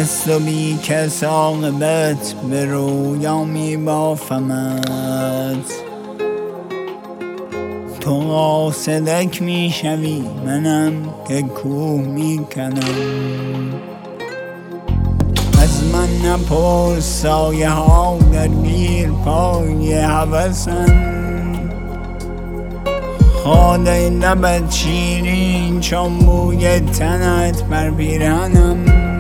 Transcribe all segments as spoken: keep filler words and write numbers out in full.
از تو بی کس عاقبت به رویا می بافمت. تو قاصدک می شوی منم که کوه می کنم. از من نپرس سایه ها در گیر پای هوسن. خاله لبت شیرین چون بوی تنت بر پیرهنم.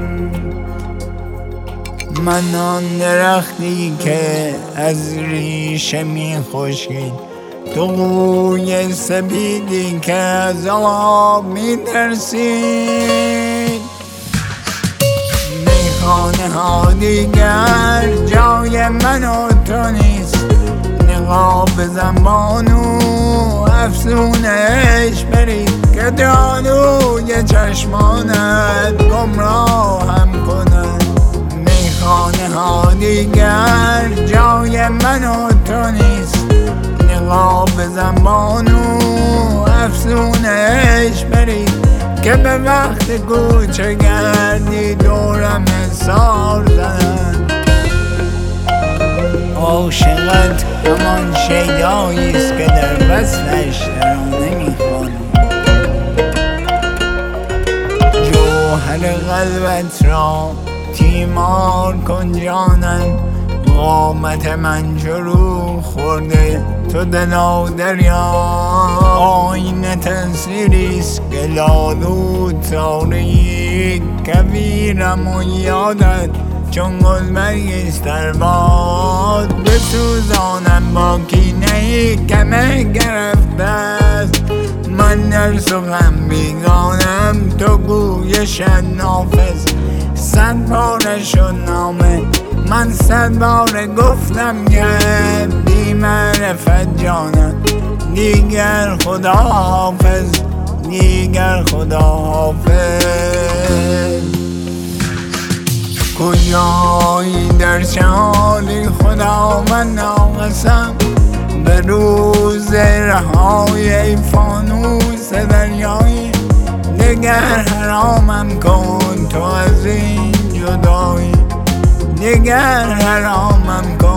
من آن درختی که از ریشه می خشکید، تو قوی سپیدی که از آب می ترسید. میخانه ها دیگر جای من و تو نیست، نقاب زنبانو افسونش برید که جادوی چشمانت گمراه هم کند. میخانه ها دیگر جای من و تو نیست، نقاب زنبانو افسونش برید که به وقت کوچه گردی دورم سار زدن. عاشقت همان شیداییست که در وصفش ترانه میخوانم. جوهر قلبت را تیمار کن جانم، قامت من چرو خورده تو دلا دریا. آینه تصویریست که لالود تاریک کویرم و یادت چون گلبرگیست در باد. بسوزانم با کینه کمه گرفته است، من در سخن بیگانم تو گویش نافذ. صد باره شد نامه من صد باره گفتم که بی معرفت جانم دیگر خدا حافظ، دیگر خدا حافظ. کجایی در چه حالی خدا من ناقصم، به روز رهای ای فانوس دریایی. دگر حرامم کن تو از این جدایی، دگر حرامم کن